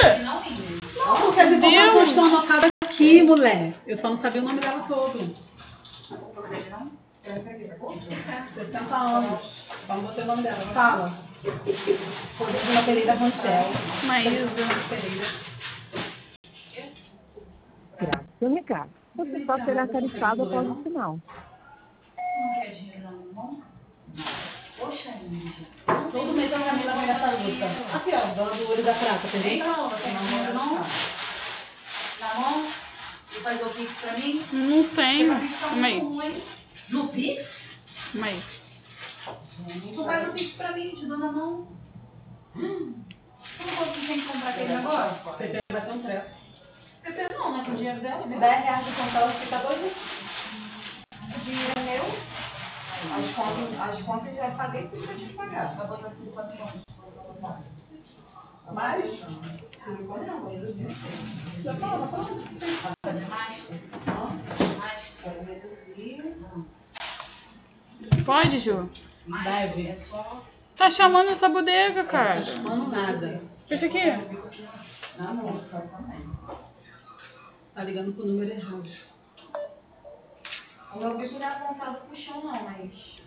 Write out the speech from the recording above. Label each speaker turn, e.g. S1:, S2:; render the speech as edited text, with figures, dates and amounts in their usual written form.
S1: Não, porque as informações estão anotadas aqui, mulher. Eu só não sabia o nome dela todo. 60 anos. Só não botei o nome dela. Fala. Rodriguinha Pereira Rangel.
S2: Maísa.
S3: Graças ao recado. Você só será tarifado após o final.
S4: Não quer dinheiro não? Poxa, Índia.
S1: Todo mês a Camila vem nessa luta. Aqui, ó, dona do Olho da Prata, tem
S4: Não, não tem dinheiro não? Na mão? E faz o Pix pra mim?
S2: Não tenho. Calma aí.
S4: No Pix?
S2: Calma aí.
S4: Tu faz o Pix pra mim, te dou na mão. Como você tem que comprar aquele negócio?
S1: Pepe vai ter um treco.
S4: Pepe não, né? Com o dinheiro dela.
S5: De 10 reais de comprar, ela fica doido. O dinheiro é meu. As contas já paguei tudo que eu tinha que pagar.
S4: Vai botar silicone não.
S1: Mais? Já fala, fala.
S4: Fazer master? Master.
S5: Reduzir.
S2: Pode, Ju?
S1: Deve.
S4: É só...
S2: Tá chamando essa bodega,
S1: Não
S2: cara.
S1: tá chamando nada.
S2: Esse aqui?
S1: Ah, não. Tá ligando pro número errado.
S5: O meu bico não é apontado pro chão, não, mas...